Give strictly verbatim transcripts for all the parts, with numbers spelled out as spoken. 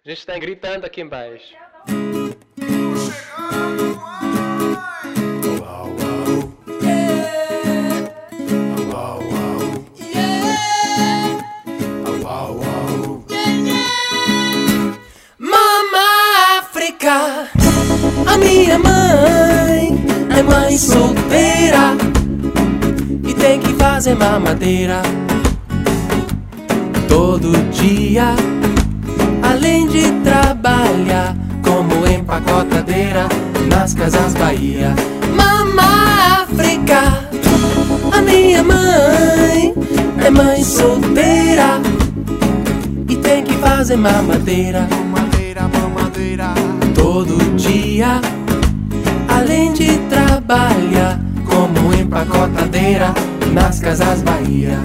A gente está gritando aqui embaixo. Mama África, a minha mãe é mãe solteira e tem que fazer mamadeira todo dia, além de trabalhar como empacotadeira nas casas Bahia. Mama África, a minha mãe é mãe solteira e tem que fazer mamadeira, mamadeira, mamadeira todo dia, além de trabalhar como empacotadeira nas casas Bahia.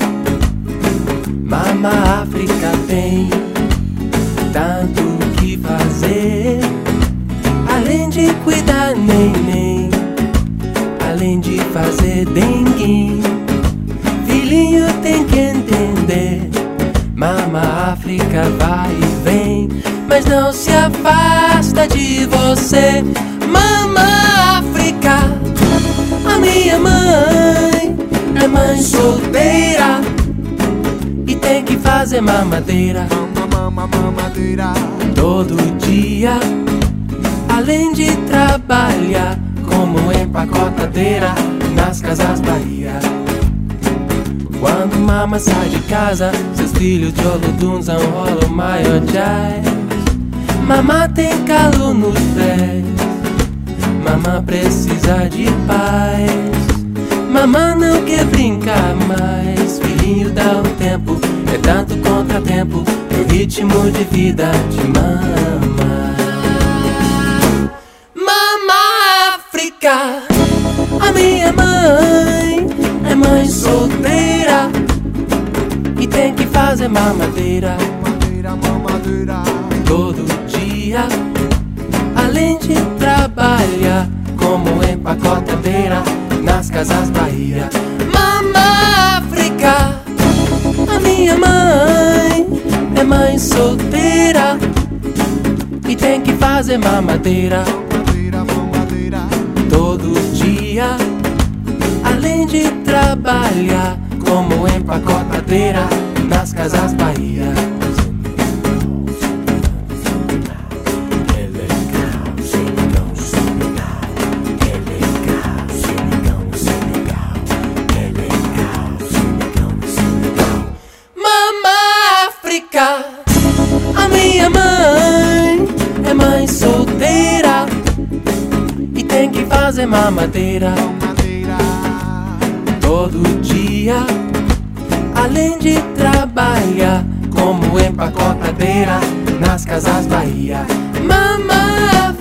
Mama África tem tanto o que fazer, além de cuidar neném, além de fazer dengue. Filhinho tem que entender, Mama África vai e vem, mas não se afasta de você. Mama África, a minha mãe é mãe solteira e tem que fazer mamadeira, mama, mamadeira todo dia, além de trabalhar como empacotadeira nas casas Bahia. Quando mama sai de casa, seus filhos de Oloduns enrolam o maior jazz. Mamá tem calo nos pés, mamá precisa de paz. Mamá não quer brincar mais, filhinho dá um tempo, é tanto contratempo no ritmo de vida de mamãe. Mama África, a minha mãe é mãe solteira e tem que fazer mamadeira, mamadeira, mamadeira todo dia, além de trabalhar como empacotadeira nas casas Bahia. Mama África, a minha mãe é mãe solteira e tem que fazer mamadeira, mamadeira, mamadeira todo dia, além de trabalhar como empacotadeira nas casas Bahia. A minha mãe é mãe solteira e tem que fazer mamadeira, mamadeira todo dia, além de trabalhar como empacotadeira nas casas Bahia. Mama